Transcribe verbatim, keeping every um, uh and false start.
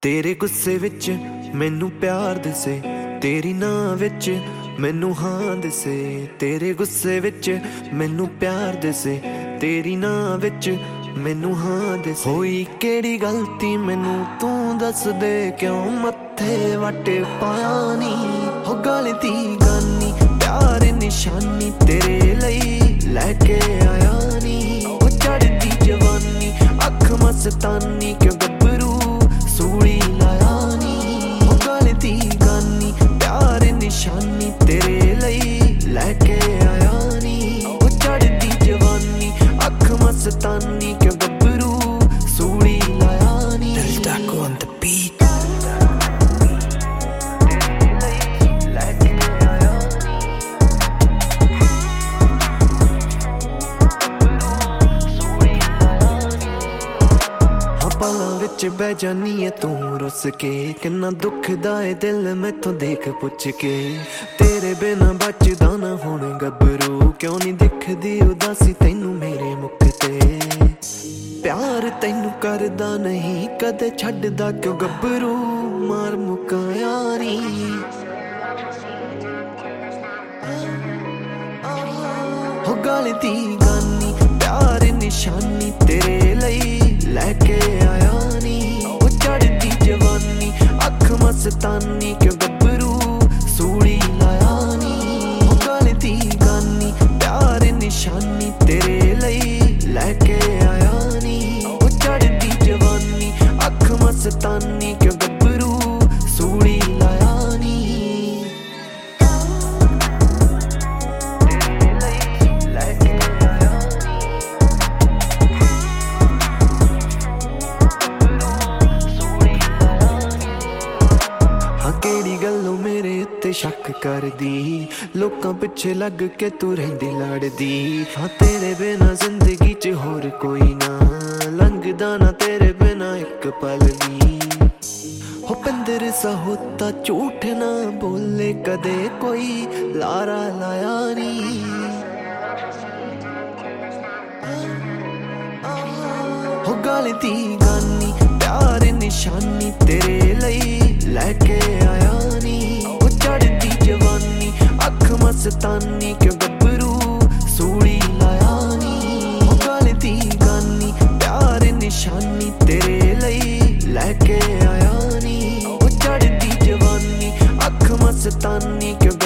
तेरे गुस्से विच मैनू प्यार दिसे, तेरी नां विच मैनू हाँ दिसे। तेरे गुस्से विच मैनू प्यार दिसे, तेरी नां विच मैनू हाँ दिसे। होई केड़ी गलती मैनू तू दस दे, क्यों मत्थे वट पाया नी। हो गलती गानी प्यार निशानी तेरे लई लैके आया नी। ओ चढ़दी जवानी अख मस्तानी, क्यों गब्बरू सूली लाया नी। हो गलती गानी प्यार निशानी तेरे लई लैके आया नी। ओ चढ़दी जवानी अख मस्तानी, क्यों गब्बरू सूली लाया नी। Deltaco on the beat. पलां विच बह जानी है तू रुस के, किन्ना दुखदा है दिल मैथों देख पुछ के। तेरे बिना बचदा ना हुण गब्बरू, क्यों नहीं दिखदी उदासी तैनू मेरे मुख ते। प्यार तैनू करदा नहीं कदे छड्डदा, क्यों गब्बरू मार मुकाया नी। हो गलती गानी प्यार निशानी तेरे लई लैके आया नी। ओ चढ़दी जवानी अख मस्तानी, क्यों गब्बरू सूली लाया नी। ओ गलती गानी प्यार निशानी तेरे लई लैके आया नी। ओ चढ़दी जवानी अख मस्तानी, क्यों गब्बरू सूली लाया नी। केड़ी गल्लों मेरे उत्ते शक करदी, लोकां पिछे लग के तू रहिंदी लड़दी। हाँ तेरे बिना जिंदगी च होर कोई ना, लंघदा ना तेरे बिना एक पल भी। हो पिंदर सा होता झूठ ना बोले कदे कोई लारा लाया नी। हो गलती गानी प्यार निशानी तेरे लई लैके आया नी। ओ चढ़दी जवानी अख मस्तानी, क्यों गब्बरू सूली लाया नी। हो गलती गानी प्यार निशानी तेरे लई लैके आया नी। ओ चढ़दी जवानी अख मस्तानी, क्यों